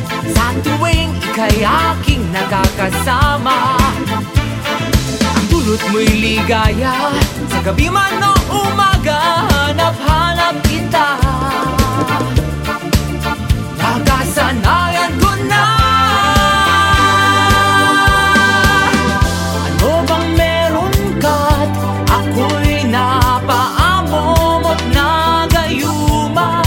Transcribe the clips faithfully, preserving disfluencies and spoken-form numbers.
sa tuwing ika'y aking nakakasama. Ang dulot mo'y ligaya, sa gabi man o umaga, hanap-hanap kita. Nakasanayan ko na. Ano bang meron ka't ako'y napaamom at nagayuma?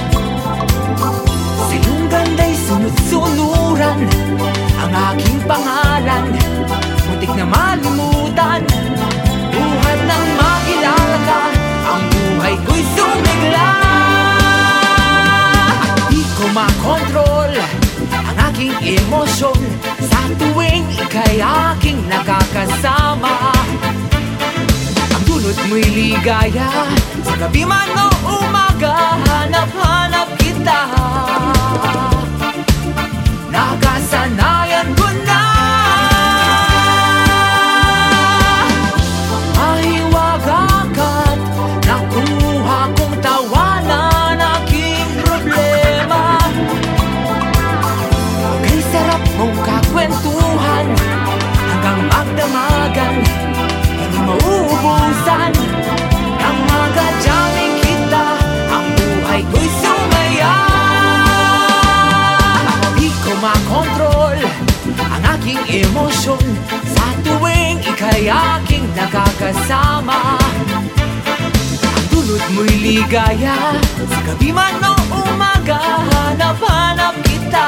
Sa iyong ganda'y sunod-sunuran ang aking pangalan, muntik na malimutan. Buhat nang makilala ka, ang buhay ko'y sumigla. Di ko makontrol ang aking emosyon sa tuwing ika'y aking nakakasama. Ang dulot mo'y ligaya, sa gabi man o umaga, hanap-hanap kita. Nakasanayan ko na. Mahiwaga ka't nakuha kong tawanan aking problema. Kay sarap mong kakwentuhan hanggang magdamagan, hindi mauubusan. Nang magadyaming kita, ang buhay ko'y sumaya. Di ko makontrol ang aking emosyon sa tuwing ika'y aking nakakasama. Ang dulot mo'y ligaya, sa gabi man o umaga, hanap-hanap kita.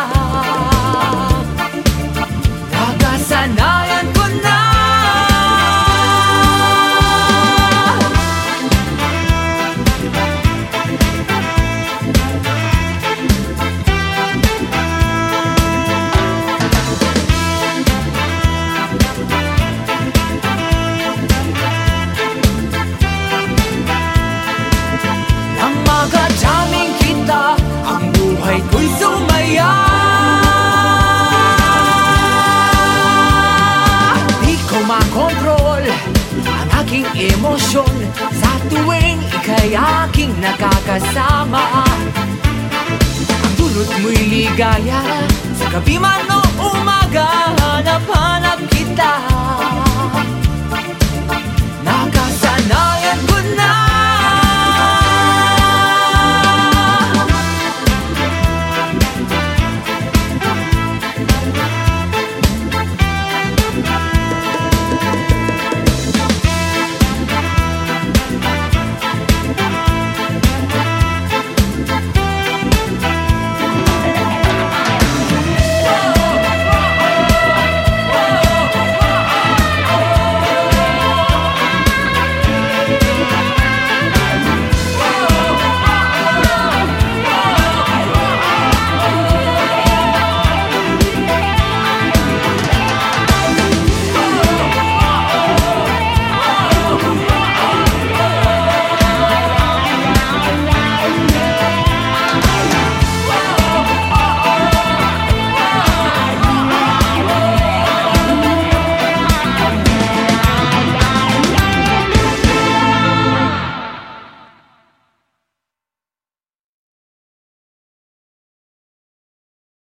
Nakasanayan ko na. Nang magadyaming kita, ang buhay ko'y sumaya. Di ko makontrol ang aking emosyon sa tuwing ika'y aking nakakasama. Ang dulot mo'y ligaya, sa gabi man o umaga,